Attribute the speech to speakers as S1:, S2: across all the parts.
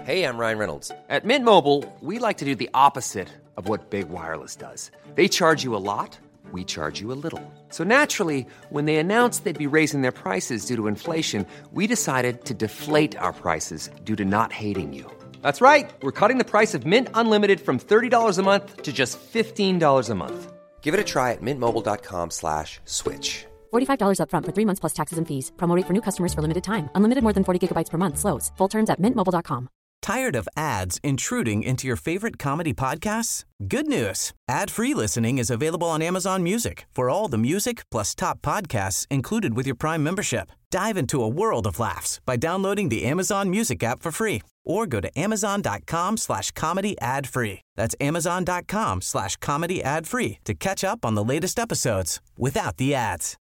S1: Hey, I'm Ryan Reynolds.
S2: At Mint Mobile, we like to do the opposite of what Big Wireless does. They charge you a lot, we charge you a little. So naturally, when they announced they'd be raising their prices due to inflation, we decided to deflate our prices due to not hating you. That's right. We're cutting the price of Mint Unlimited from $30 a month to just $15 a month.
S1: Give it a try at mintmobile.com/switch.
S3: $45 up front for 3 months plus taxes and fees. Promo rate for new customers for limited time. Unlimited more than 40 gigabytes per month. Slows full terms at mintmobile.com.
S4: Tired of ads intruding into your favorite comedy podcasts? Good news. Ad-free listening is available on Amazon Music for all the music plus top podcasts included with your Prime membership. Dive into a world of laughs by downloading the Amazon Music app for free or go to amazon.com/comedy ad-free. That's amazon.com/comedy ad-free to catch up on the latest episodes without the ads.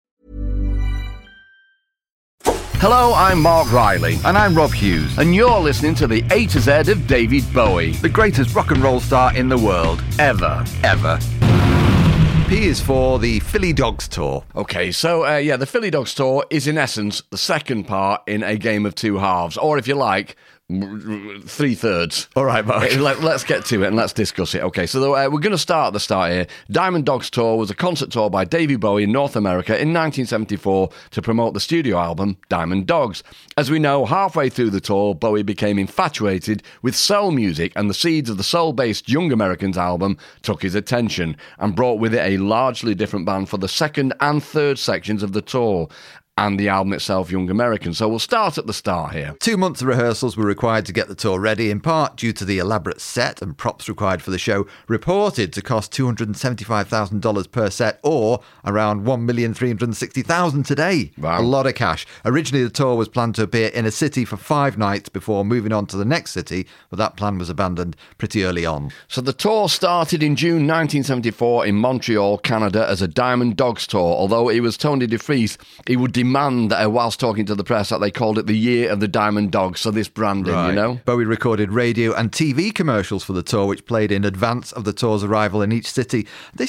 S5: Hello, I'm Mark Riley.
S6: And I'm Rob Hughes.
S5: And you're listening to the A to Z of David Bowie.
S6: The greatest rock and roll star in the world.
S5: Ever.
S6: P is for the Philly Dogs Tour.
S5: Okay, so the Philly Dogs Tour is in essence the second part in a game of two halves. Or if you like, 3/3.
S6: All right, Mark.
S5: Let's get to it and let's discuss it. Okay, so we're going to start at the start here. Diamond Dogs Tour was a concert tour by Davey Bowie in North America in 1974 to promote the studio album Diamond Dogs. As we know, halfway through the tour, Bowie became infatuated with soul music, and the seeds of the soul-based Young Americans album took his attention and brought with it a largely different band for the second and third sections of the tour and the album itself, Young Americans. So we'll start at the start here.
S6: 2 months of rehearsals were required to get the tour ready, in part due to the elaborate set and props required for the show, reported to cost $275,000 per set, or around $1,360,000 today.
S5: Wow.
S6: A lot of cash. Originally, the tour was planned to appear in a city for 5 nights before moving on to the next city, but that plan was abandoned pretty early on.
S5: So the tour started in June 1974 in Montreal, Canada, as a Diamond Dogs Tour, although it was Tony DeFries, he would demand whilst talking to the press that they called it the year of the Diamond Dogs, so this branding,
S6: Right.
S5: you know?
S6: Bowie recorded radio and TV commercials for the tour, which played in advance of the tour's arrival in each city.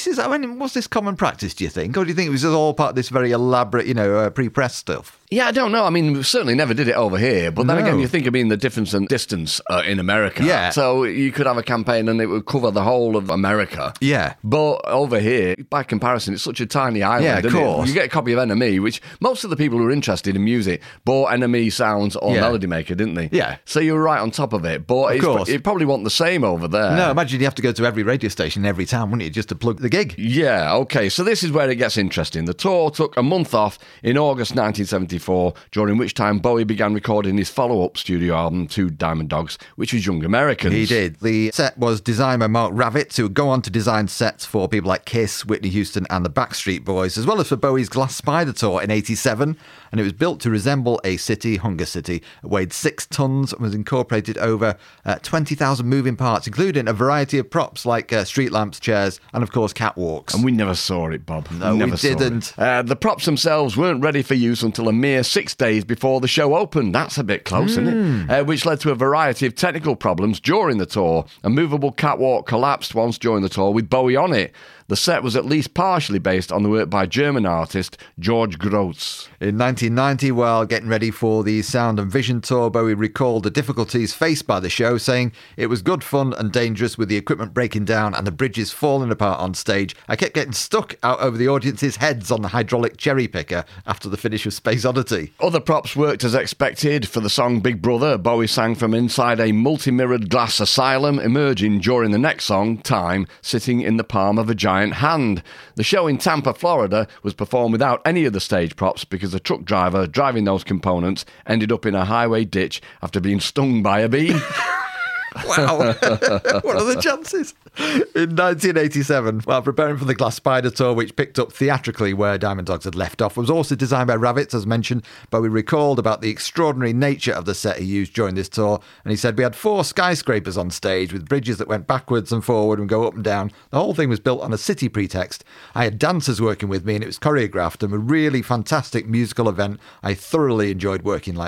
S6: Was this common practice, do you think? Or do you think it was all part of this very elaborate, pre-press stuff?
S5: Yeah, I don't know. I mean, we certainly never did it over here. But then
S6: No.
S5: again, you think of the difference in distance in America.
S6: Yeah.
S5: So you could have a campaign and it would cover the whole of America.
S6: Yeah.
S5: But over here, by comparison, it's such a tiny island.
S6: Yeah, of
S5: isn't it?
S6: course.
S5: You get a copy of NME, which most of the people who are interested in music bought NME Sounds or
S6: Yeah.
S5: Melody Maker, didn't they?
S6: Yeah.
S5: So you were right on top of it. But
S6: Of course.
S5: it probably wasn't the same over there.
S6: No, imagine you have to go to every radio station in every town, wouldn't you, just to plug the gig?
S5: Yeah, okay, so this is where it gets interesting. The tour took a month off in August 1974, during which time Bowie began recording his follow-up studio album to Diamond Dogs, which was Young Americans.
S6: He did. The set was designed by Mark Ravitz, who would go on to design sets for people like Kiss, Whitney Houston and the Backstreet Boys, as well as for Bowie's Glass Spider tour in 1987. And it was built to resemble a city, Hunger City. It weighed 6 tons and was incorporated over 20,000 moving parts, including a variety of props like street lamps, chairs, and of course catwalks.
S5: And we never saw it, Bob.
S6: No, we didn't.
S5: The props themselves weren't ready for use until a mere 6 days before the show opened. That's a bit close, isn't it? Which led to a variety of technical problems during the tour. A movable catwalk collapsed once during the tour with Bowie on it. The set was at least partially based on the work by German artist George Grosz.
S6: In 1990, while getting ready for the Sound and Vision tour, Bowie recalled the difficulties faced by the show, saying, "It was good fun and dangerous with the equipment breaking down and the bridges falling apart on stage. I kept getting stuck out over the audience's heads on the hydraulic cherry picker after the finish of Space Oddity."
S5: Other props worked as expected. For the song Big Brother, Bowie sang from inside a multi-mirrored glass asylum, emerging during the next song, Time, sitting in the palm of a giant hand. The show in Tampa, Florida was performed without any of the stage props because the truck driver driving those components ended up in a highway ditch after being stung by a bee.
S6: Wow. What are the chances? In 1987, while preparing for the Glass Spider tour, which picked up theatrically where Diamond Dogs had left off, was also designed by Ravitz, as mentioned, but we recalled about the extraordinary nature of the set he used during this tour, and he said, "We had 4 skyscrapers on stage with bridges that went backwards and forward and go up and down. The whole thing was built on a city pretext. I had dancers working with me and it was choreographed and a really fantastic musical event. I thoroughly enjoyed working like that."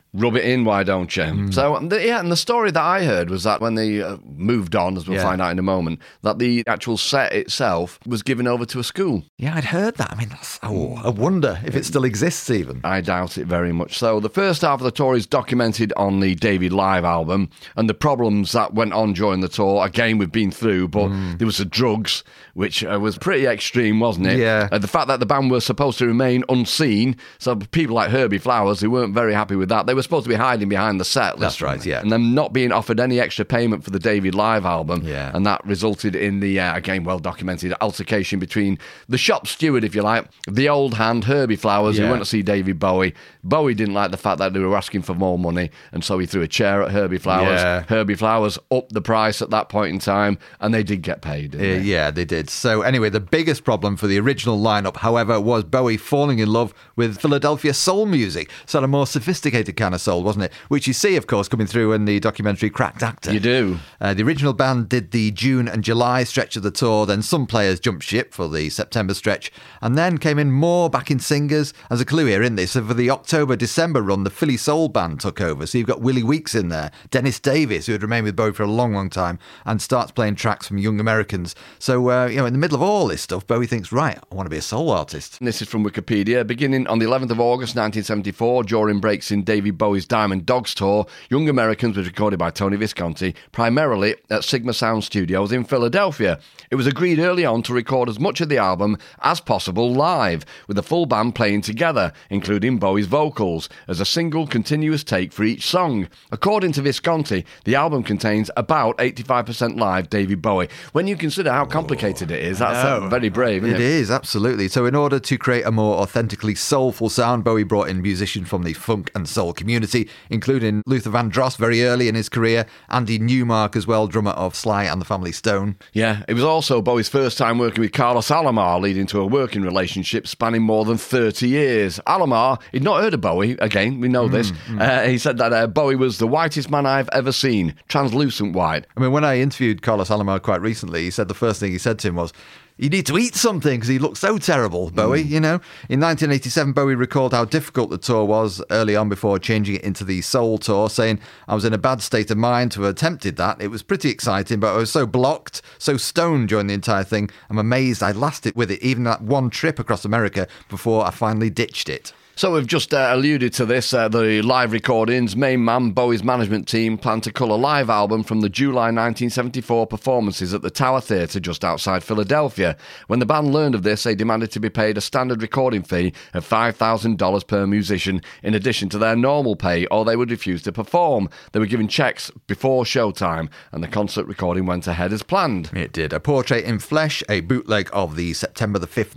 S5: Rub it in, why don't you? So, and the story that I heard was that when they moved on, as we'll find out in a moment, that the actual set itself was given over to a school.
S6: Yeah, I'd heard that. I mean, I wonder if it still exists even.
S5: I doubt it very much. So the first half of the tour is documented on the David Live album, and the problems that went on during the tour, again, we've been through, but there was the drugs, which was pretty extreme, wasn't it?
S6: Yeah.
S5: The fact that the band were supposed to remain unseen, so people like Herbie Flowers, who weren't very happy with that, they were supposed to be hiding behind the set list.
S6: That's right, yeah.
S5: And them not being offered any extra payment for the David Live album.
S6: Yeah.
S5: And that resulted in the, again, well-documented altercation between the shop steward, if you like, the old hand, Herbie Flowers, who went to see David Bowie. Bowie didn't like the fact that they were asking for more money, and so he threw a chair at Herbie Flowers.
S6: Yeah.
S5: Herbie Flowers upped the price at that point in time, and they did get paid, didn't they?
S6: Yeah, they did. So anyway, the biggest problem for the original lineup, however, was Bowie falling in love with Philadelphia soul music. So a more sophisticated kind of soul, wasn't it? Which you see, of course, coming through in the documentary Cracked Actor.
S5: You do.
S6: The original band did the June and July stretch of the tour, then some players jumped ship for the September stretch, and then came in more backing singers. As a clue here, isn't there? So for the October-December run, the Philly Soul Band took over. So you've got Willie Weeks in there, Dennis Davis, who had remained with Bowie for a long, long time, and starts playing tracks from Young Americans. So, in the middle of all this stuff, Bowie thinks, right, I want to be a soul artist.
S5: And this is from Wikipedia. Beginning on the 11th of August 1974, during breaks in David Bowie's Diamond Dogs tour, Young Americans was recorded by Tony Visconti, primarily at Sigma Sound Studios in Philadelphia. It was agreed early on to record as much of the album as possible live, with the full band playing together, including Bowie's vocals, as a single continuous take for each song. According to Visconti, the album contains about 85% live David Bowie. When you consider how complicated it is, that's very brave, isn't it?
S6: It is, absolutely. So in order to create a more authentically soulful sound, Bowie brought in musicians from the funk and soul community, including Luther Vandross very early in his career, Andy Newmark as well, drummer of Sly and the Family Stone.
S5: Yeah, it was also Bowie's first time working with Carlos Alomar, leading to a working relationship spanning more than 30 years. Alomar, he'd not heard of Bowie, again, we know this. He said that Bowie was the whitest man I've ever seen, translucent white.
S6: I mean, when I interviewed Carlos Alomar quite recently, he said the first thing he said to him was, "You need to eat something because he looked so terrible, Bowie," you know. In 1987, Bowie recalled how difficult the tour was early on before changing it into the Soul Tour, saying, "I was in a bad state of mind to have attempted that. It was pretty exciting, but I was so blocked, so stoned during the entire thing. I'm amazed I lasted with it, even that one trip across America before I finally ditched it."
S5: So we've just alluded to this, the live recordings. Main Man, Bowie's management team, planned to cull a live album from the July 1974 performances at the Tower Theatre just outside Philadelphia. When the band learned of this, they demanded to be paid a standard recording fee of $5,000 per musician, in addition to their normal pay, or they would refuse to perform. They were given cheques before showtime, and the concert recording went ahead as planned.
S6: It did. A Portrait in Flesh, a bootleg of the September the 5th,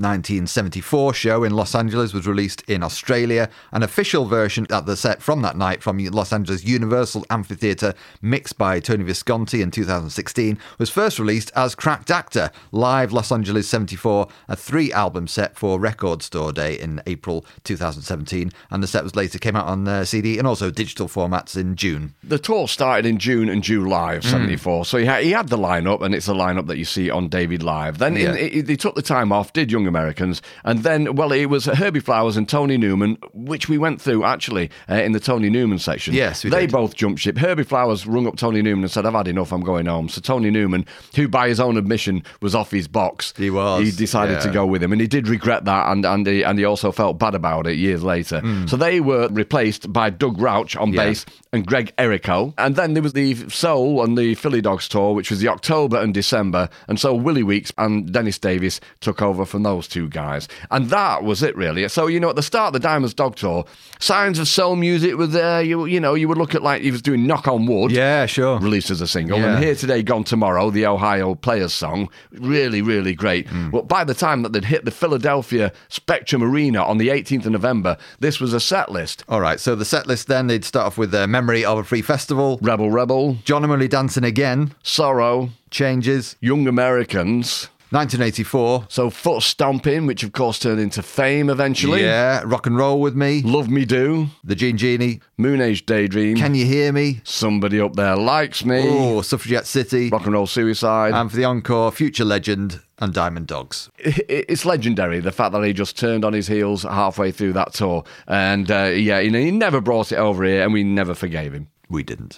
S6: 1974 show in Los Angeles, was released in Australia. An official version of the set from that night from Los Angeles Universal Amphitheatre, mixed by Tony Visconti in 2016, was first released as Cracked Actor, live Los Angeles 74, a 3-album set for Record Store Day in April 2017, and the set was later came out on CD and also digital formats in June.
S5: The tour started in June and July of 74, so he had the lineup, and it's the lineup that you see on David Live. Then they took the time off, did Young Americans, and then, well, it was Herbie Flowers and Tony Newman, which we went through actually in the Tony Newman section.
S6: Yes,
S5: they both jumped ship. Herbie Flowers rung up Tony Newman and said, "I've had enough, I'm going home." So Tony Newman, who by his own admission was off his box, he decided to go with him, and he did regret that, and he also felt bad about it years later. So they were replaced by Doug Rauch on bass and Greg Errico, and then there was the Soul and the Philly Dogs tour, which was the October and December, and so Willie Weeks and Dennis Davis took over from those two guys, and that was it really. So at the start of the Diamonds Dog tour, signs of soul music were there. You would look at, like, he was doing Knock on Wood, released as a single, and Here Today Gone Tomorrow, the Ohio Players song, really, really great. But by the time that they'd hit the Philadelphia Spectrum Arena on the 18th of November, this was a set list.
S6: All right, so the set list then, they'd start off with Memory of a Free Festival,
S5: Rebel,
S6: John and Molly Dancing Again,
S5: Sorrow,
S6: Changes,
S5: Young Americans,
S6: 1984.
S5: So Foot Stomping, which of course turned into Fame eventually.
S6: Yeah, Rock and Roll With Me.
S5: Love Me Do.
S6: The Gene Genie.
S5: Moon Age Daydream.
S6: Can You Hear Me?
S5: Somebody Up There Likes Me.
S6: Oh, Suffragette City.
S5: Rock and Roll Suicide.
S6: And for the encore, Future Legend and Diamond Dogs.
S5: It's legendary, the fact that he just turned on his heels halfway through that tour. And he never brought it over here, and we never forgave him.
S6: We didn't.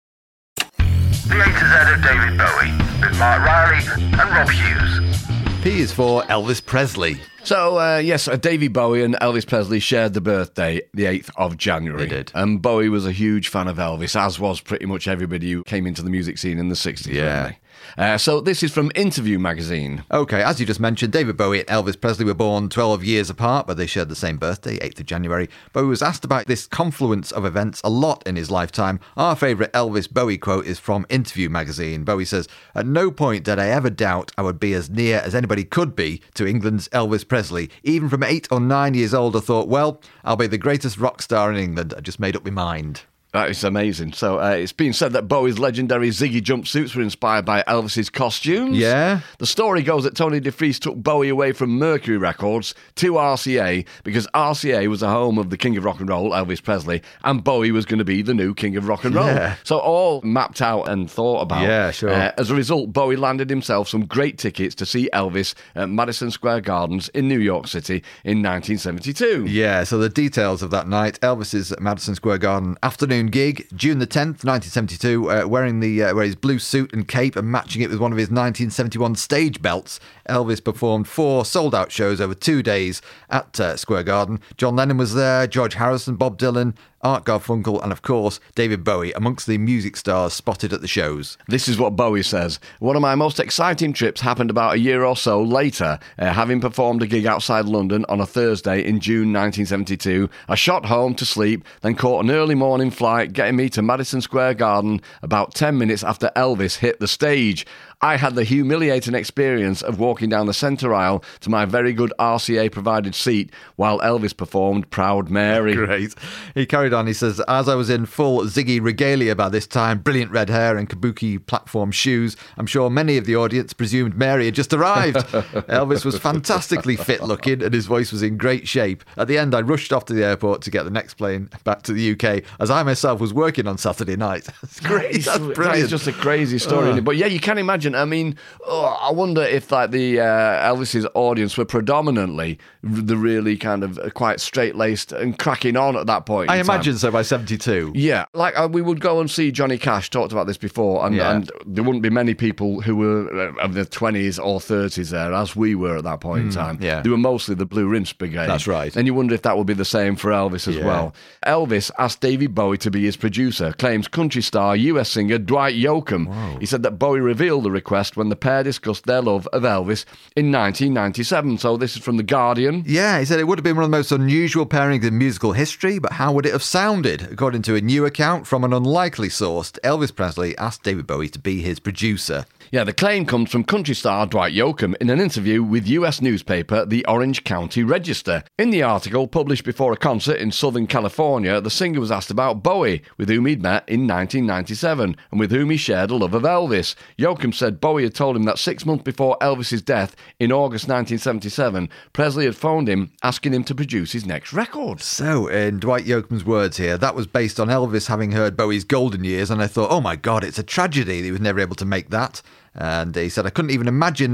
S1: The A to Z of David Bowie with Mark Riley and Rob Hughes.
S6: P is for Elvis Presley.
S5: So, yes, Davey Bowie and Elvis Presley shared the birthday, the 8th of January.
S6: They did.
S5: And Bowie was a huge fan of Elvis, as was pretty much everybody who came into the music scene in the 60s.
S6: Yeah.
S5: Really. So this is from Interview magazine.
S6: Okay, as you just mentioned, David Bowie and Elvis Presley were born 12 years apart, but they shared the same birthday, 8th of January. Bowie was asked about this confluence of events a lot in his lifetime. Our favourite Elvis Bowie quote is from Interview magazine. Bowie says, "At no point did I ever doubt I would be as near as anybody could be to England's Elvis Presley. Even from 8 or 9 years old, I thought, well, I'll be the greatest rock star in England. I just made up my mind."
S5: That is amazing. So it's been said that Bowie's legendary Ziggy jumpsuits were inspired by Elvis's costumes.
S6: Yeah.
S5: The story goes that Tony DeFries took Bowie away from Mercury Records to RCA because RCA was the home of the King of Rock and Roll, Elvis Presley, and Bowie was going to be the new King of Rock and Roll.
S6: Yeah.
S5: So all mapped out and thought about.
S6: Yeah, sure.
S5: As a result, Bowie landed himself some great tickets to see Elvis at Madison Square Gardens in New York City in 1972.
S6: Yeah, so the details of that night. Elvis's Madison Square Garden afternoon gig, June the 10th, 1972, wearing his blue suit and cape and matching it with one of his 1971 stage belts. Elvis performed 4 sold-out shows over 2 days at Square Garden. John Lennon was there, George Harrison, Bob Dylan, Art Garfunkel, and of course, David Bowie, amongst the music stars spotted at the shows.
S5: This is what Bowie says. "One of my most exciting trips happened about a year or so later. Having performed a gig outside London on a Thursday in June 1972, I shot home to sleep, then caught an early morning flight getting me to Madison Square Garden about 10 minutes after Elvis hit the stage. I had the humiliating experience of walking down the centre aisle to my very good RCA-provided seat while Elvis performed Proud Mary."
S6: Great. He carried on, he says, "As I was in full Ziggy regalia by this time, brilliant red hair and kabuki platform shoes, I'm sure many of the audience presumed Mary had just arrived. Elvis was fantastically fit looking and his voice was in great shape. At the end, I rushed off to the airport to get the next plane back to the UK, as I myself was working on Saturday night." That's great. That's brilliant.
S5: That is just a crazy story. Isn't it? But yeah, you can imagine. I mean, I wonder if like the Elvis's audience were predominantly the really kind of quite straight-laced and cracking on at that point.
S6: I imagine so by 72.
S5: Yeah, like we would go and see Johnny Cash, talked about this before, and there wouldn't be many people who were of the 20s or 30s there, as we were at that point in time.
S6: Yeah.
S5: They were mostly the Blue Rinse Brigade.
S6: That's right.
S5: And you wonder if that would be the same for Elvis as well. Elvis asked David Bowie to be his producer, claims country star, US singer Dwight Yoakam. Whoa. He said that Bowie revealed the request when the pair discussed their love of Elvis in 1997. So this is from The Guardian.
S6: Yeah, he said it would have been one of the most unusual pairings in musical history, but how would it have sounded? According to a new account from an unlikely source, Elvis Presley asked David Bowie to be his producer.
S5: Yeah, the claim comes from country star Dwight Yoakam in an interview with US newspaper The Orange County Register. In the article, published before a concert in Southern California, the singer was asked about Bowie, with whom he'd met in 1997 and with whom he shared a love of Elvis. Yoakam said Bowie had told him that 6 months before Elvis's death in August 1977, Presley had phoned him asking him to produce his next record.
S6: So, in Dwight Yoakam's words here, that was based on Elvis having heard Bowie's golden years, and I thought, oh my God, it's a tragedy that he was never able to make that. And he said, I couldn't even imagine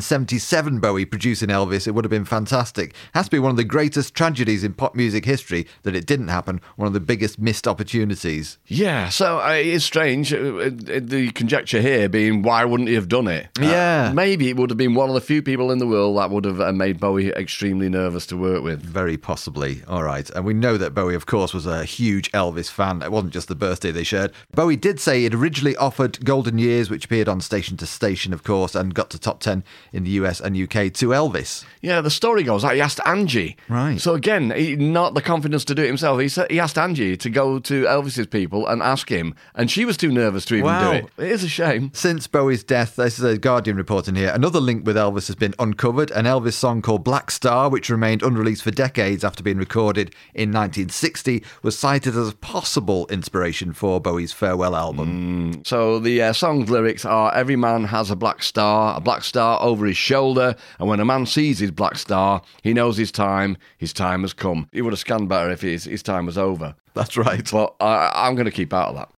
S6: 1977 Bowie producing Elvis. It would have been fantastic. It has to be one of the greatest tragedies in pop music history that it didn't happen. One of the biggest missed opportunities.
S5: Yeah, so it is strange. The conjecture here being, why wouldn't he have done it?
S6: Yeah.
S5: Maybe it would have been one of the few people in the world that would have made Bowie extremely nervous to work with.
S6: Very possibly. All right. And we know that Bowie, of course, was a huge Elvis fan. It wasn't just the birthday they shared. Bowie did say he'd originally offered Golden Years, which appeared on Station to Station, of course, and got to top 10 in the US and UK, to Elvis.
S5: Yeah, the story goes that he asked Angie.
S6: Right.
S5: So again, not the confidence to do it himself. He asked Angie to go to Elvis's people and ask him, and she was too nervous to even do it. It is a shame.
S6: Since Bowie's death, this is a Guardian reporting here, another link with Elvis has been uncovered. An Elvis song called Black Star, which remained unreleased for decades after being recorded in 1960, was cited as a possible inspiration for Bowie's farewell album.
S5: So the song's lyrics are, every man man has a black star over his shoulder, and when a man sees his black star, he knows his time has come. He would have scanned better if his time was over.
S6: That's right.
S5: But I'm going to keep out of that.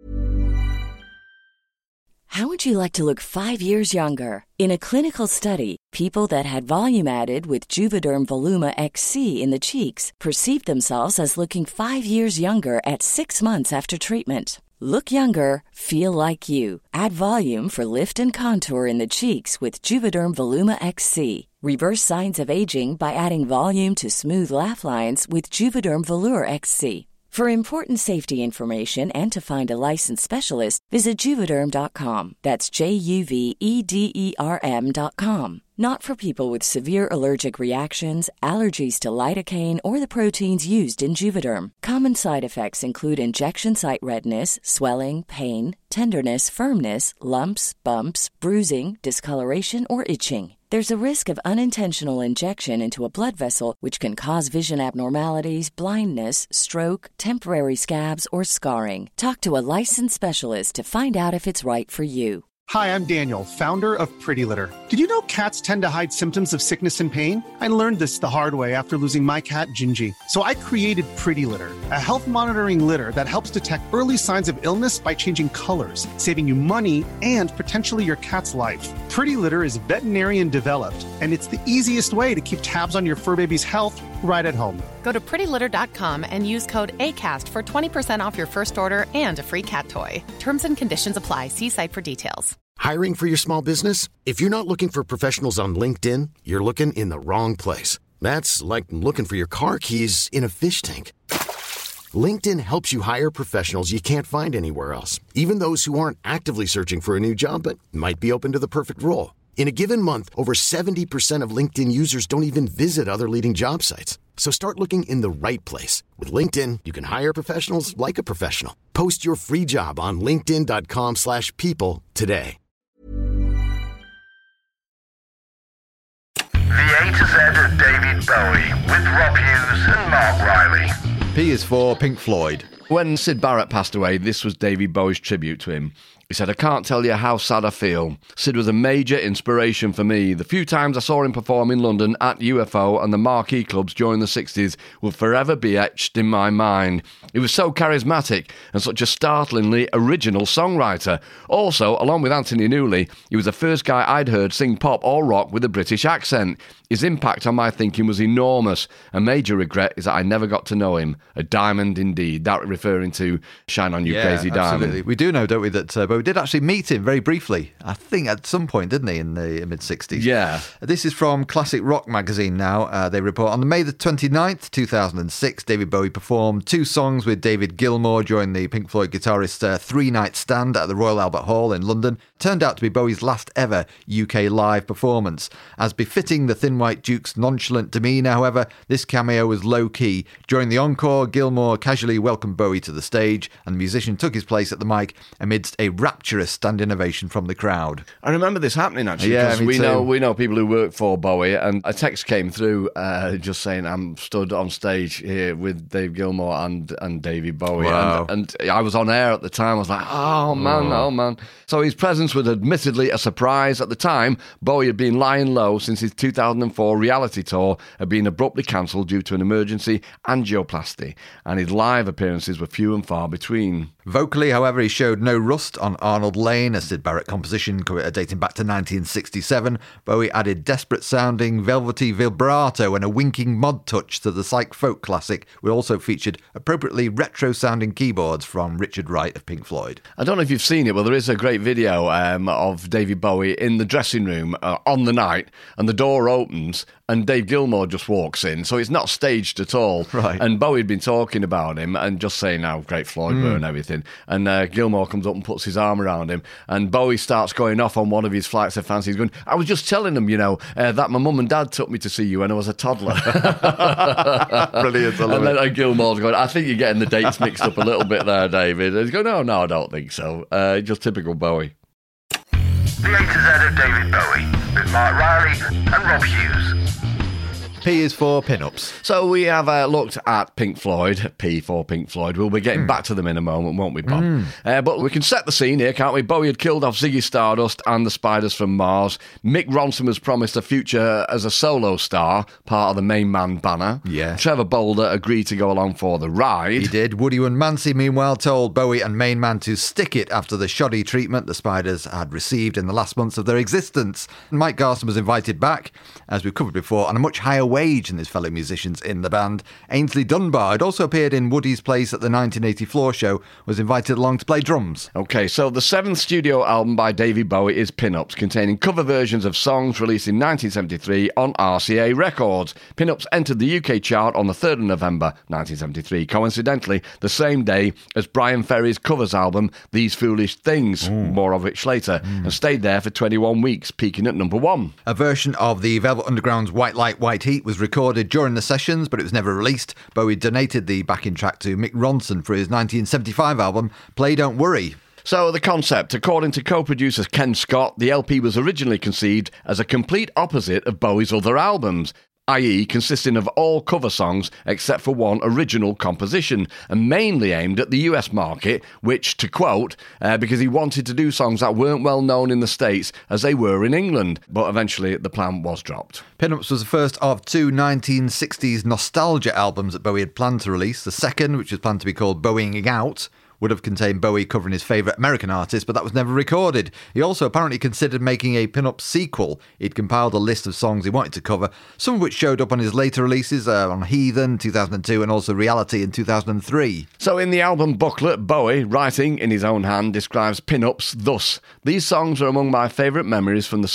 S7: How would you like to look 5 years younger? In a clinical study, people that had volume added with Juvederm Voluma XC in the cheeks perceived themselves as looking 5 years younger at 6 months after treatment. Look younger, feel like you. Add volume for lift and contour in the cheeks with Juvederm Voluma XC. Reverse signs of aging by adding volume to smooth laugh lines with Juvederm Volure XC. For important safety information and to find a licensed specialist, visit Juvederm.com. That's JUVEDERM.com. Not for people with severe allergic reactions, allergies to lidocaine, or the proteins used in Juvederm. Common side effects include injection site redness, swelling, pain, tenderness, firmness, lumps, bumps, bruising, discoloration, or itching. There's a risk of unintentional injection into a blood vessel, which can cause vision abnormalities, blindness, stroke, temporary scabs, or scarring. Talk to a licensed specialist to find out if it's right for you.
S8: Hi, I'm Daniel, founder of Pretty Litter. Did you know cats tend to hide symptoms of sickness and pain? I learned this the hard way after losing my cat, Gingy. So I created Pretty Litter, a health monitoring litter that helps detect early signs of illness by changing colors, saving you money and potentially your cat's life. Pretty Litter is veterinarian developed, and it's the easiest way to keep tabs on your fur baby's health right at home.
S9: Go to prettylitter.com and use code ACAST for 20% off your first order and a free cat toy. Terms and conditions apply. See site for details.
S10: Hiring for your small business? If you're not looking for professionals on LinkedIn, you're looking in the wrong place. That's like looking for your car keys in a fish tank. LinkedIn helps you hire professionals you can't find anywhere else, even those who aren't actively searching for a new job but might be open to the perfect role. In a given month, over 70% of LinkedIn users don't even visit other leading job sites. So start looking in the right place. With LinkedIn, you can hire professionals like a professional. Post your free job on linkedin.com/people today.
S1: The A to Z of David Bowie with Rob Hughes and Mark Riley.
S6: P is for Pink Floyd.
S5: When Syd Barrett passed away, this was David Bowie's tribute to him. He said, "I can't tell you how sad I feel. Syd was a major inspiration for me. The few times I saw him perform in London at UFO and the marquee clubs during the 60s will forever be etched in my mind. He was so charismatic and such a startlingly original songwriter. Also, along with Anthony Newley, he was the first guy I'd heard sing pop or rock with a British accent. His impact on my thinking was enormous. A major regret is that I never got to know him. A diamond indeed." That referring to Shine On You Crazy Diamond.
S6: Absolutely. We do know, don't we, that Bowie did actually meet him very briefly, I think at some point, didn't he, in the mid-60s?
S5: Yeah.
S6: This is from Classic Rock magazine now. They report on May the 29th, 2006, David Bowie performed 2 songs with David Gilmour during the Pink Floyd guitarist's 3-night stand at the Royal Albert Hall in London. Turned out to be Bowie's last ever UK live performance. As befitting the Thin White Duke's nonchalant demeanour, however, this cameo was low-key. During the encore, Gilmour casually welcomed Bowie to the stage, and the musician took his place at the mic amidst a rapturous standing ovation from the crowd.
S5: I remember this happening, actually,
S6: Yeah,
S5: because
S6: me too.
S5: we know people who work for Bowie, and a text came through just saying, "I'm stood on stage here with Dave Gilmour and David Bowie."
S6: Wow.
S5: And I was on air at the time. I was like, oh man. So his presence was admittedly a surprise. At the time, Bowie had been lying low since his 2004 reality tour had been abruptly cancelled due to an emergency angioplasty, and his live appearances were few and far between.
S6: Vocally, however, he showed no rust on Arnold Lane, a Syd Barrett composition dating back to 1967. Bowie added desperate-sounding, velvety vibrato and a winking mod touch to the psych folk classic. We also featured appropriately retro-sounding keyboards from Richard Wright of Pink Floyd.
S5: I don't know if you've seen it, but there is a great video of David Bowie in the dressing room on the night, and the door opens and Dave Gilmour just walks in, so it's not staged at all.
S6: Right.
S5: And Bowie had been talking about him and just saying how great Floyd were and everything. And Gilmour comes up and puts his arm around him, and Bowie starts going off on one of his flights of fancy. He's going, "I was just telling them, that my mum and dad took me to see you when I was a toddler."
S6: Brilliant, I love
S5: and then Gilmour's going, "I think you're getting the dates mixed up a little bit there, David." And he's going, no, I don't think so. Just typical Bowie.
S1: The A to Z of David Bowie with Mark Riley and Rob Hughes.
S6: P is for Pin-Ups.
S5: So we have looked at Pink Floyd, P for Pink Floyd. We'll be getting back to them in a moment, won't we, Bob? But we can set the scene here, can't we? Bowie had killed off Ziggy Stardust and the Spiders from Mars. Mick Ronson was promised a future as a solo star, part of the Main Man banner.
S6: Yeah.
S5: Trevor Bolder agreed to go along for the ride.
S6: He did. Woody and Mancy, meanwhile, told Bowie and Main Man to stick it after the shoddy treatment the Spiders had received in the last months of their existence. Mike Garson was invited back, as we've covered before, on a much higher wage than his fellow musicians in the band. Ainsley Dunbar had also appeared in Woody's place at the 1980 Floor Show, was invited along to play drums.
S5: Okay, so the seventh studio album by David Bowie is Pin-Ups, containing cover versions of songs released in 1973 on RCA Records. Pin-Ups entered the UK chart on the 3rd of November 1973, coincidentally the same day as Brian Ferry's covers album These Foolish Things, more of which later, and stayed there for 21 weeks, peaking at number 1.
S6: A version of the Velvet Underground's White Light, White Heat was recorded during the sessions, but it was never released. Bowie donated the backing track to Mick Ronson for his 1975 album Play Don't Worry.
S5: So the concept, according to co-producer Ken Scott, the LP was originally conceived as a complete opposite of Bowie's other albums, i.e. consisting of all cover songs except for one original composition, and mainly aimed at the US market, which, to quote, because he wanted to do songs that weren't well known in the States as they were in England, but eventually the plan was dropped.
S6: Pin-Ups was the first of two 1960s nostalgia albums that Bowie had planned to release. The second, which was planned to be called Bowieing Out, would have contained Bowie covering his favourite American artist, but that was never recorded. He also apparently considered making a Pin-Up sequel. He'd compiled a list of songs he wanted to cover, some of which showed up on his later releases, on Heathen 2002 and also Reality in 2003.
S5: So in the album booklet, Bowie, writing in his own hand, describes Pin-Ups thus: "These songs are among my favourite memories from the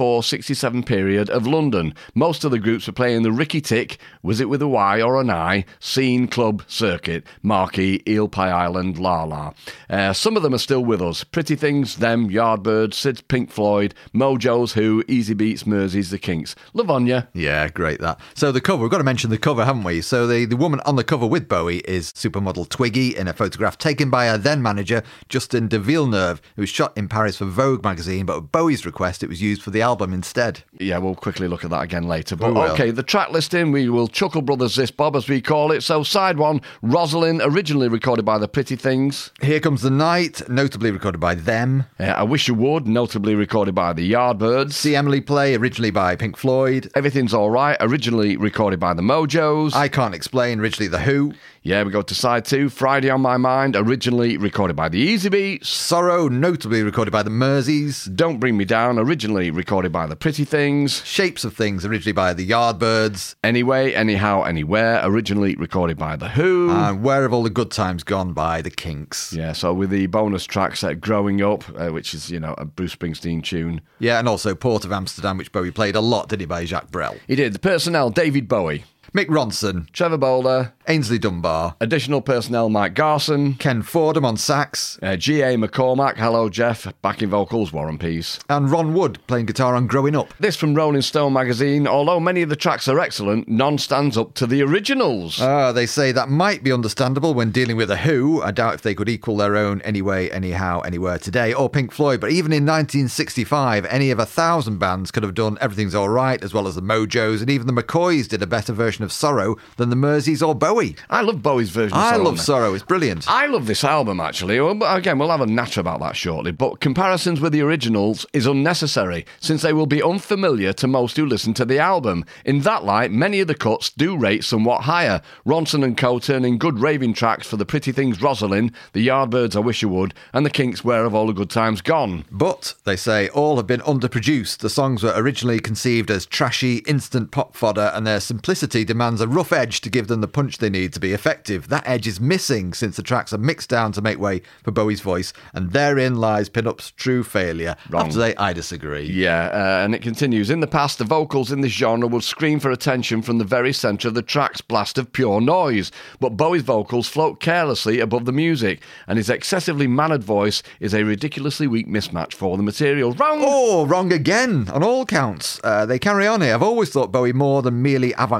S5: 64-67 period of London. Most of the groups were playing the Ricky Tick, Was It With a Y or an I, Scene, Club, Circuit, Marquee, Eel Pie Island, La La. Some of them are still with us. Pretty Things, Them, Yardbirds, Sid's Pink Floyd, Mojo's Who, Easy Beats, Mersey's The Kinks. Lavonia."
S6: Yeah, great that. So the cover, we've got to mention the cover, haven't we? So the woman on the cover with Bowie is supermodel Twiggy in a photograph taken by her then manager, Justin de Villeneuve, who was shot in Paris for Vogue magazine, but at Bowie's request it was used for the album instead.
S5: Yeah, we'll quickly look at that again later. But okay, the track listing, we will Chuckle Brothers this, Bob, as we call it. So side 1, Rosalind, originally recorded by the Pretty Things.
S6: Here Comes the Night, notably recorded by Them.
S5: I Wish You Would, notably recorded by the Yardbirds.
S6: See Emily Play, originally by Pink Floyd.
S5: Everything's Alright, originally recorded by the Mojos.
S6: I Can't Explain, originally The Who.
S5: Yeah, we go to side 2, Friday on My Mind, originally recorded by the Easy Beats.
S6: Sorrow, notably recorded by the Merseys.
S5: Don't Bring Me Down, originally recorded by the Pretty Things.
S6: Shapes of Things, originally by the Yardbirds.
S5: Anyway, Anyhow, Anywhere, originally recorded by the Who.
S6: And Where Have All the Good Times Gone by the Kinks.
S5: Yeah, so with the bonus track set Growing Up, which is, a Bruce Springsteen tune.
S6: Yeah, and also Port of Amsterdam, which Bowie played a lot, didn't he, by Jacques Brel.
S5: He did. The personnel, David Bowie.
S6: Mick Ronson,
S5: Trevor Bolder,
S6: Ainsley Dunbar,
S5: additional personnel Mike Garson,
S6: Ken Fordham on sax,
S5: G.A. McCormack, hello Jeff, backing vocals War and Peace,
S6: and Ron Wood playing guitar on Growing Up.
S5: This from Rolling Stone magazine: although many of the tracks are excellent, none stands up to the originals.
S6: They say that might be understandable when dealing with The Who. I doubt if they could equal their own Anyway, Anyhow, Anywhere today, or Pink Floyd, but even in 1965, any of 1,000 bands could have done Everything's Alright, as well as the Mojos, and even the McCoys did a better version of Sorrow than the Merseys or Bowie.
S5: I love Bowie's version of Sorrow.
S6: I love Sorrow, it's brilliant.
S5: I love this album, actually. Again, we'll have a natter about that shortly, but comparisons with the originals is unnecessary, since they will be unfamiliar to most who listen to the album. In that light, many of the cuts do rate somewhat higher. Ronson and co turning good raving tracks for the Pretty Things Rosalind, the Yardbirds I Wish You Would, and the Kinks Where Have All the Good Times Gone.
S6: But, they say, all have been underproduced. The songs were originally conceived as trashy, instant pop fodder, and their simplicity demands a rough edge to give them the punch they need to be effective. That edge is missing since the tracks are mixed down to make way for Bowie's voice, and therein lies Pin-Up's true failure.
S5: Wrong.
S6: After that, I disagree.
S5: Yeah, and it continues. In the past, the vocals in this genre would scream for attention from the very centre of the track's blast of pure noise, but Bowie's vocals float carelessly above the music, and his excessively mannered voice is a ridiculously weak mismatch for the material. Wrong!
S6: Oh, wrong again, on all counts. They carry on here. I've always thought Bowie more than merely avant-garde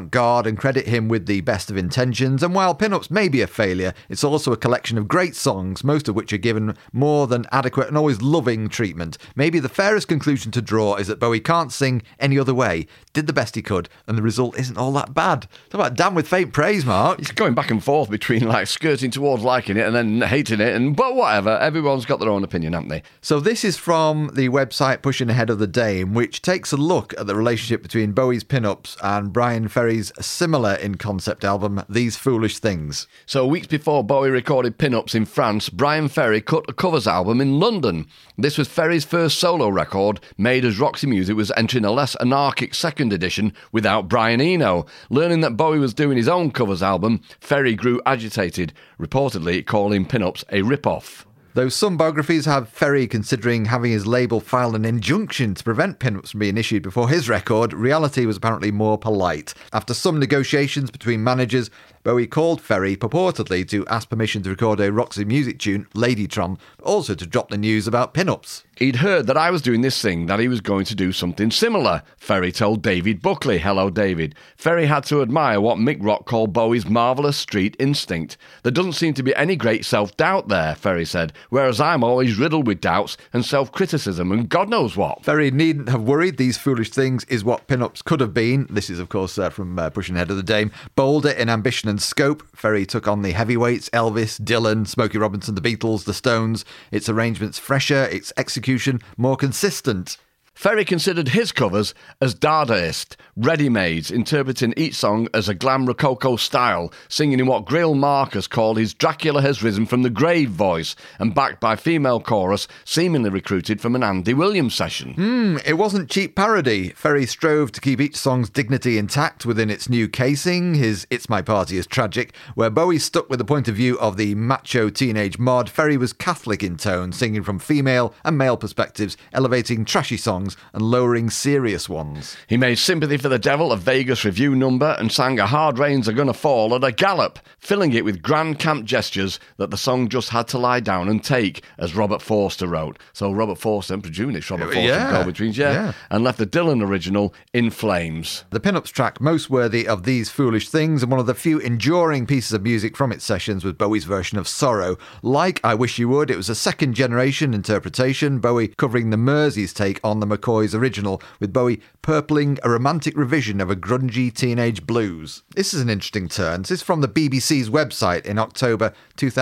S6: regard and credit him with the best of intentions, and while Pin-Ups may be a failure, it's also a collection of great songs, most of which are given more than adequate and always loving treatment. Maybe the fairest conclusion to draw is that Bowie can't sing any other way, did the best he could, and the result isn't all that bad. Talk about damn with faint praise, Mark.
S5: He's going back and forth between like skirting towards liking it and then hating it, but whatever, everyone's got their own opinion, haven't they?
S6: So this is from the website Pushing Ahead of the Dame, which takes a look at the relationship between Bowie's Pin-Ups and Bryan Ferry's similar in concept album, These Foolish Things.
S5: So weeks before Bowie recorded Pin-Ups in France, Bryan Ferry cut a covers album in London. This was Ferry's first solo record, made as Roxy Music was entering a less anarchic second edition without Brian Eno. Learning that Bowie was doing his own covers album, Ferry grew agitated, reportedly calling Pin-Ups a rip-off.
S6: Though some biographies have Ferry considering having his label file an injunction to prevent Pin-Ups from being issued before his record, reality was apparently more polite. After some negotiations between managers, Bowie called Ferry purportedly to ask permission to record a Roxy Music tune, Ladytron, but also to drop the news about Pin-Ups.
S5: He'd heard that I was doing this thing, that he was going to do something similar, Ferry told David Buckley. Hello, David. Ferry had to admire what Mick Rock called Bowie's marvellous street instinct. There doesn't seem to be any great self-doubt there, Ferry said, whereas I'm always riddled with doubts and self-criticism and God knows what.
S6: Ferry needn't have worried. These Foolish Things is what Pin-Ups could have been. This is, of course, from Pushing Ahead of the Dame. Bolder in ambition and scope, Ferry took on the heavyweights, Elvis, Dylan, Smokey Robinson, the Beatles, the Stones. Its arrangements fresher, its execution more consistent.
S5: Ferry considered his covers as Dadaist, ready-mades, interpreting each song as a glam rococo style, singing in what Grail Marcus called his Dracula Has Risen from the Grave voice, and backed by female chorus seemingly recruited from an Andy Williams session.
S6: It wasn't cheap parody. Ferry strove to keep each song's dignity intact within its new casing. His It's My Party is Tragic, where Bowie stuck with the point of view of the macho teenage mod. Ferry was Catholic in tone, singing from female and male perspectives, elevating trashy songs and lowering serious ones.
S5: He made Sympathy for the Devil a Vegas review number and sang A Hard Rain's Are Gonna Fall at a gallop, filling it with grand camp gestures that the song just had to lie down and take, as Robert Forster wrote. So Robert Forster, presumably it's Robert Forster from Go-Betweens, and left the Dylan original in flames.
S6: The Pin-Ups track most worthy of These Foolish Things, and one of the few enduring pieces of music from its sessions, was Bowie's version of Sorrow. Like I Wish You Would, it was a second-generation interpretation, Bowie covering the Merseys' take on the McCoy's original, with Bowie purpling a romantic revision of a grungy teenage blues. This is an interesting turn. This is from the BBC's website in October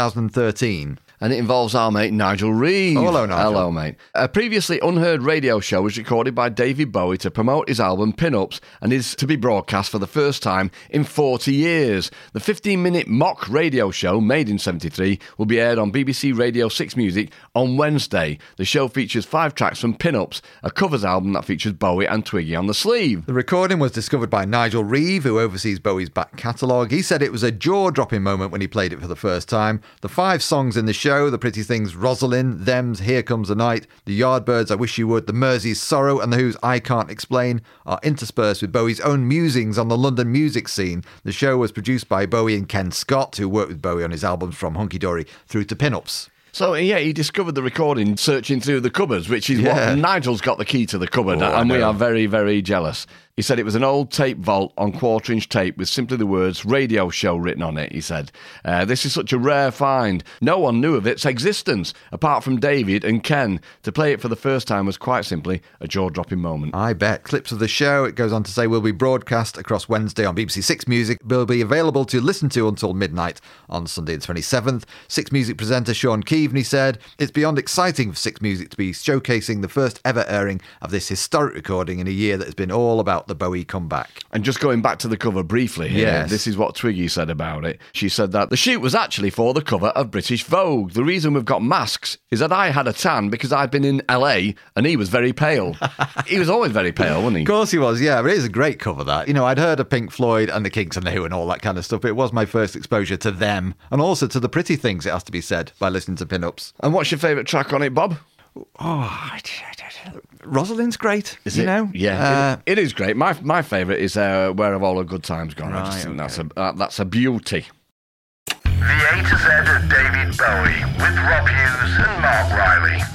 S6: 2013.
S5: And it involves our mate Nigel Reeve.
S6: Oh, hello, Nigel.
S5: Hello, mate. A previously unheard radio show was recorded by David Bowie to promote his album Pin-Ups and is to be broadcast for the first time in 40 years. The 15-minute mock radio show, made in 73, will be aired on BBC Radio 6 Music on Wednesday. The show features 5 tracks from Pin-Ups, a covers album that features Bowie and Twiggy on the sleeve.
S6: The recording was discovered by Nigel Reeve, who oversees Bowie's back catalogue. He said it was a jaw-dropping moment when he played it for the first time. The 5 songs in the show, The Pretty Things, Rosalind, Them's Here Comes the Night, The Yardbirds, I Wish You Would, The Merseys, Sorrow, and The Who's I Can't Explain, are interspersed with Bowie's own musings on the London music scene. The show was produced by Bowie and Ken Scott, who worked with Bowie on his albums from Hunky Dory through to Pin-Ups.
S5: So, he discovered the recording searching through the cupboards, which is what Nigel's got the key to the cupboard, and we are very, very jealous. He said it was an old tape vault on quarter-inch tape with simply the words radio show written on it, he said. This is such a rare find. No one knew of its existence, apart from David and Ken. To play it for the first time was quite simply a jaw-dropping moment.
S6: I bet. Clips of the show, it goes on to say, will be broadcast across Wednesday on BBC 6 Music. Will be available to listen to until midnight on Sunday the 27th. 6 Music presenter Sean Keaveney said, it's beyond exciting for 6 Music to be showcasing the first ever airing of this historic recording in a year that has been all about the Bowie comeback.
S5: And just going back to the cover briefly here, this is what Twiggy said about it. She said that the shoot was actually for the cover of British Vogue. The reason we've got masks is that I had a tan because I'd been in LA and he was very pale. He was always very pale, wasn't he?
S6: Of course he was, yeah, but it is a great cover, that. You know, I'd heard of Pink Floyd and the Kinks and the Who and all that kind of stuff. It was my first exposure to them, and also to the Pretty Things, it has to be said, by listening to Pin-Ups.
S5: And what's your favourite track on it, Bob?
S6: Rosalind's great,
S5: is
S6: you
S5: it?
S6: know?
S5: Yeah, it is great. My favourite is Where Have All the Good Times Gone? I just think that's a beauty.
S1: The A to Z of David Bowie with Rob Hughes and Mark Riley.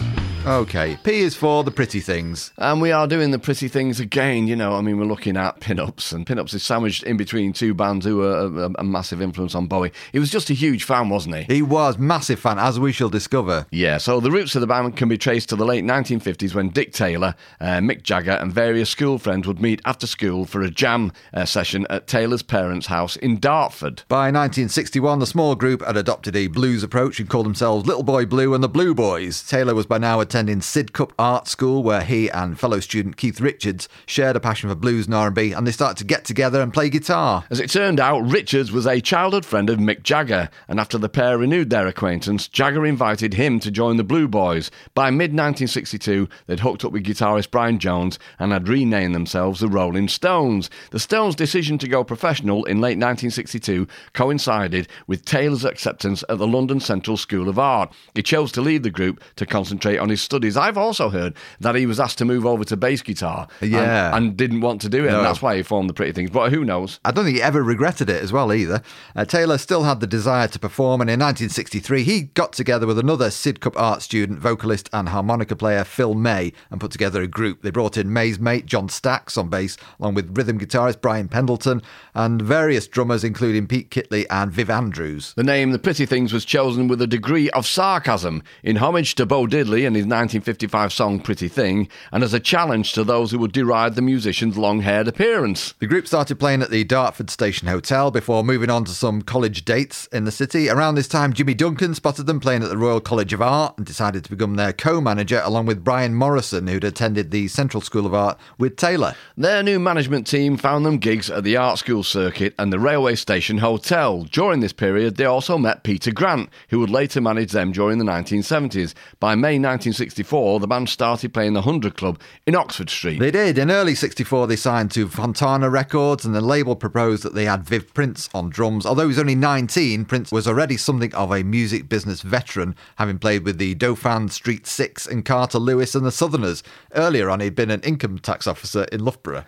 S6: Okay, P is for the pretty things.
S5: And we are doing the pretty things again, you know. I mean, we're looking at Pin-Ups, and Pin-Ups is sandwiched in between two bands who were a massive influence on Bowie. He was just a huge fan, wasn't he?
S6: He was massive fan, as we shall discover.
S5: Yeah, so the roots of the band can be traced to the late 1950s when Dick Taylor, Mick Jagger and various school friends would meet after school for a jam session at Taylor's parents' house in Dartford.
S6: By 1961, the small group had adopted a blues approach and called themselves Little Boy Blue and the Blue Boys. Taylor was by now attending Sidcup Art School, where he and fellow student Keith Richards shared a passion for blues and R&B, and they started to get together and play guitar.
S5: As it turned out, Richards was a childhood friend of Mick Jagger, and after the pair renewed their acquaintance, Jagger invited him to join the Blue Boys. By mid-1962, they'd hooked up with guitarist Brian Jones and had renamed themselves the Rolling Stones. The Stones' decision to go professional in late 1962 coincided with Taylor's acceptance at the London Central School of Art. He chose to leave the group to concentrate on his studies. I've also heard that he was asked to move over to bass guitar and didn't want to do it, and that's why he formed the Pretty Things, but who knows?
S6: I don't think he ever regretted it as well either. Taylor still had the desire to perform, and in 1963 he got together with another Sidcup Art student, vocalist and harmonica player Phil May, and put together a group. They brought in May's mate John Stax on bass, along with rhythm guitarist Brian Pendleton and various drummers including Pete Kitley and Viv Andrews.
S5: The name The Pretty Things was chosen with a degree of sarcasm, in homage to Bo Diddley and his 1955 song Pretty Thing, and as a challenge to those who would deride the musician's long-haired appearance.
S6: The group started playing at the Dartford Station Hotel before moving on to some college dates in the city. Around this time, Jimmy Duncan spotted them playing at the Royal College of Art and decided to become their co-manager, along with Brian Morrison, who'd attended the Central School of Art with Taylor.
S5: Their new management team found them gigs at the art school circuit and the Railway Station Hotel. During this period, they also met Peter Grant, who would later manage them during the 1970s. By May 1964, the band started playing the 100 Club in Oxford Street.
S6: They did. In early 64, they signed to Fontana Records, and the label proposed that they had Viv Prince on drums. Although he was only 19, Prince was already something of a music business veteran, having played with the Dauphin Street Six and Carter Lewis and the Southerners. Earlier on, he'd been an income tax officer in Loughborough.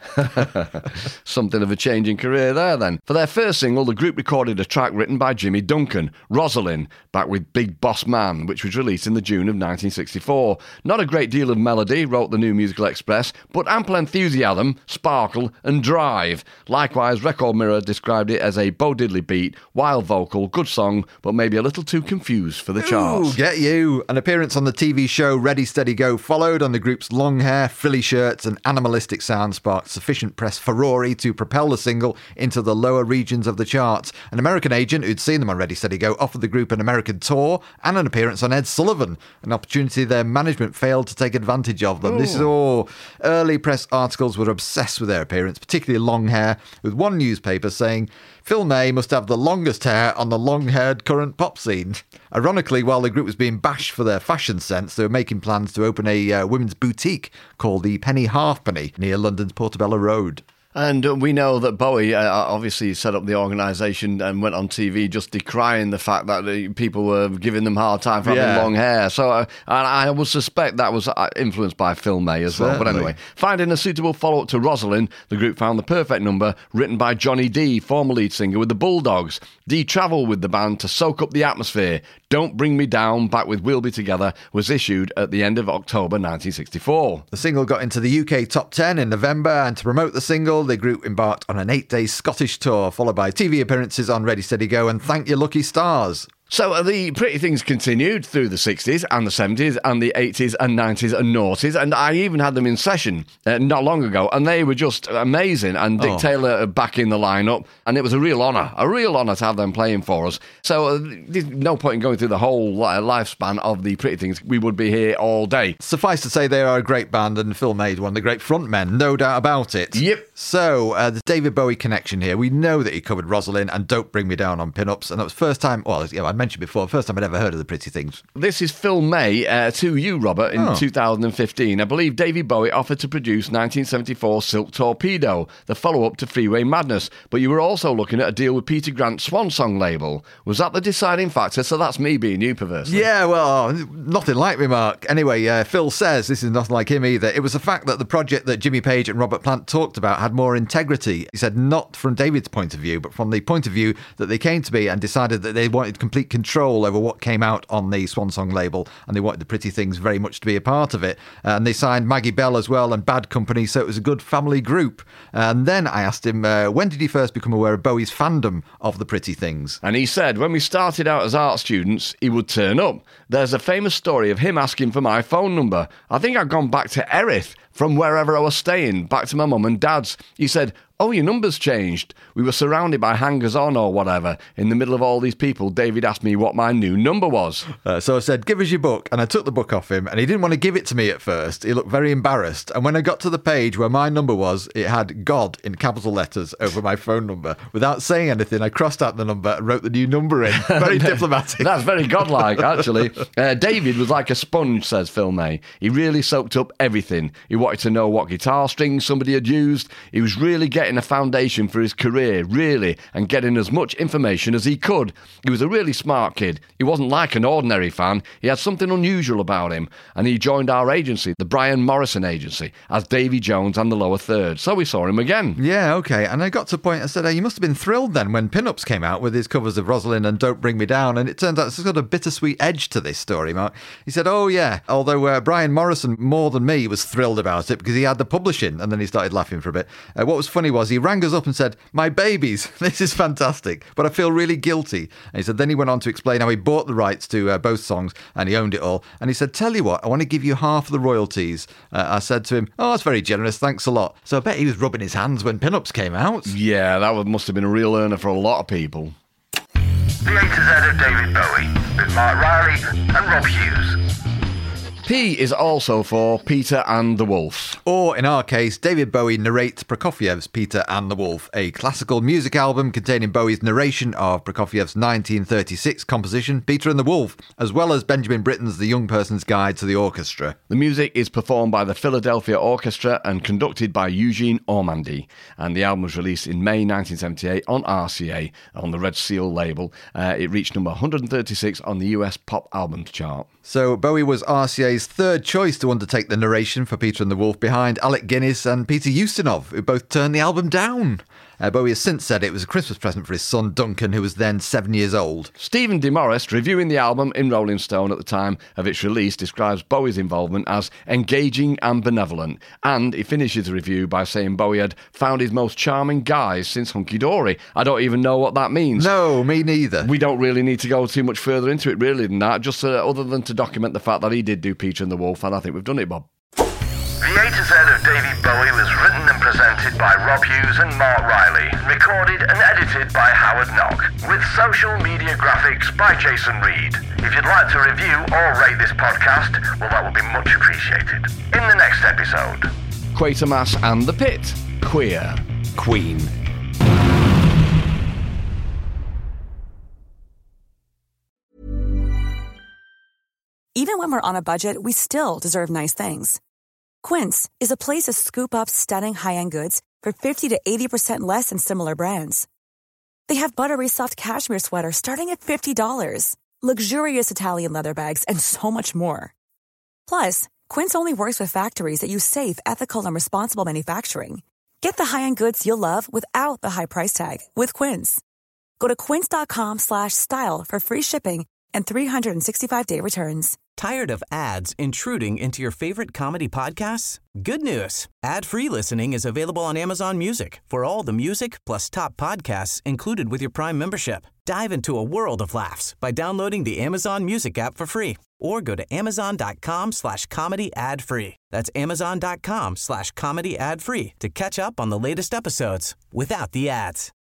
S5: Something of a change in career there, then. For their first single, the group recorded a track written by Jimmy Duncan, Rosalind, back with Big Boss Man, which was released in the June of 1964. Not a great deal of melody, wrote the New Musical Express, but ample enthusiasm, sparkle and drive. Likewise, Record Mirror described it as a Bo Diddley beat, wild vocal, good song, but maybe a little too confused for the charts.
S6: Ooh, get you! An appearance on the TV show Ready Steady Go followed, and the group's long hair, frilly shirts and animalistic sound sparked sufficient press furore to propel the single into the lower regions of the charts. An American agent who'd seen them on Ready Steady Go offered the group an American tour and an appearance on Ed Sullivan, an opportunity their management failed to take advantage of them. Early press articles were obsessed with their appearance, particularly long hair, with one newspaper saying Phil May must have the longest hair on the long-haired current pop scene. Ironically, while the group was being bashed for their fashion sense, they were making plans to open a women's boutique called the Penny Halfpenny near London's Portobello Road.
S5: And we know that Bowie obviously set up the organisation and went on TV just decrying the fact that people were giving them a hard time for having long hair. So I would suspect that was influenced by Phil May as well. But anyway, finding a suitable follow-up to Rosalind, the group found the perfect number written by Johnny Dee, former lead singer with the Bulldogs. Dee travelled with the band to soak up the atmosphere. Don't Bring Me Down, back with We'll Be Together, was issued at the end of October 1964.
S6: The single got into the UK top 10 in November, and to promote the single, the group embarked on an 8-day Scottish tour, followed by TV appearances on Ready Steady Go and Thank Your Lucky Stars.
S5: So the Pretty Things continued through the 60s and the 70s and the 80s and 90s and noughties, and I even had them in session not long ago, and they were just amazing, and Dick Taylor back in the lineup, and it was a real honour to have them playing for us. So there's no point in going through the whole lifespan of the Pretty Things. We would be here all day.
S6: Suffice to say, they are a great band, and Phil May, one of the great frontmen, no doubt about it.
S5: Yep.
S6: So, the David Bowie connection here. We know that he covered Rosalind and Don't Bring Me Down on Pin-Ups, and that was first time, I mentioned before, first time I'd ever heard of the Pretty Things.
S5: This is Phil May to you, Robert, in 2015. I believe David Bowie offered to produce 1974 Silk Torpedo, the follow-up to Freeway Madness, but you were also looking at a deal with Peter Grant's Swan Song label. Was that the deciding factor? So that's me being you, perversely.
S6: Yeah, well, nothing like me, Mark. Anyway, Phil says, this is nothing like him either, it was the fact that the project that Jimmy Page and Robert Plant talked about had more integrity. He said not from David's point of view, but from the point of view that they came to be and decided that they wanted complete complete control over what came out on the Swan Song label, and they wanted the Pretty Things very much to be a part of it. And they signed Maggie Bell as well and Bad Company, so it was a good family group. And then I asked him, when did he first become aware of Bowie's fandom of the Pretty Things?
S5: And he said when we started out as art students, he would turn up. There's a famous story of him asking for my phone number. I think I'd gone back to Erith from wherever I was staying, back to my mum and dad's. He said, "Oh, your number's changed." We were surrounded by hangers-on or whatever. In the middle of all these people, David asked me what my new number was.
S6: So I said, "Give us your book," and I took the book off him, and he didn't want to give it to me at first. He looked very embarrassed, and when I got to the page where my number was, it had God in capital letters over my phone number. Without saying anything, I crossed out the number and wrote the new number in. Very diplomatic.
S5: That's very godlike, actually. David was like a sponge, says Phil May. He really soaked up everything. He wanted to know what guitar strings somebody had used. He was really getting a foundation for his career, really, and getting as much information as he could. He was a really smart kid. He wasn't like an ordinary fan. He had something unusual about him, and he joined our agency, the Brian Morrison Agency, as Davy Jones and the Lower Third. So we saw him again.
S6: Yeah, okay. And I got to a point, I said, you must have been thrilled then when Pin-Ups came out with his covers of Rosalind and Don't Bring Me Down. And it turns out there's got a bittersweet edge to this story, Mark. He said, oh yeah, although Brian Morrison, more than me, was thrilled about it because he had the publishing. And then he started laughing for a bit. What was funny was he rang us up and said, "My babies, this is fantastic, but I feel really guilty." And he said, then he went on to explain how he bought the rights to both songs and he owned it all. And he said, "Tell you what, I want to give you half of the royalties." I said to him, "Oh, that's very generous, thanks a lot." So I bet he was rubbing his hands when Pin-Ups came out.
S5: Yeah, that must have been a real earner for a lot of people.
S1: The A to Z of David Bowie with Mark Riley and Rob Hughes.
S5: P is also for Peter and the Wolf.
S6: Or, in our case, David Bowie narrates Prokofiev's Peter and the Wolf, a classical music album containing Bowie's narration of Prokofiev's 1936 composition, Peter and the Wolf, as well as Benjamin Britten's The Young Person's Guide to the Orchestra.
S5: The music is performed by the Philadelphia Orchestra and conducted by Eugene Ormandy, and the album was released in May 1978 on RCA, on the Red Seal label. It reached number 136 on the US Pop Albums chart.
S6: So Bowie was RCA's third choice to undertake the narration for Peter and the Wolf, behind Alec Guinness and Peter Ustinov, who both turned the album down. Bowie has since said it was a Christmas present for his son Duncan, who was then 7 years old.
S5: Stephen DeMorest, reviewing the album in Rolling Stone at the time of its release, describes Bowie's involvement as engaging and benevolent, and he finishes the review by saying Bowie had found his most charming guys since Hunky Dory. I don't even know what that means.
S6: No, me neither.
S5: We don't really need to go too much further into it really than that, just other than to document the fact that he did do Peter and the Wolf, and I think we've done it, Bob.
S1: The A to Z of David Bowie was written and presented by Rob Hughes and Mark Riley, recorded and edited by Howard Knock, with social media graphics by Jason Reed. If you'd like to review or rate this podcast, well, that would be much appreciated. In the next episode,
S5: Quatermass and the Pit, Queer, Queen.
S11: Even when we're on a budget, we still deserve nice things. Quince is a place to scoop up stunning high-end goods for 50 to 80% less than similar brands. They have buttery soft cashmere sweaters starting at $50, luxurious Italian leather bags, and so much more. Plus, Quince only works with factories that use safe, ethical, and responsible manufacturing. Get the high-end goods you'll love without the high price tag with Quince. Go to quince.com/style for free shipping and 365-day returns.
S4: Tired of ads intruding into your favorite comedy podcasts? Good news. Ad-free listening is available on Amazon Music for all the music plus top podcasts included with your Prime membership. Dive into a world of laughs by downloading the Amazon Music app for free or go to amazon.com/comedy ad-free. That's amazon.com/comedy ad-free to catch up on the latest episodes without the ads.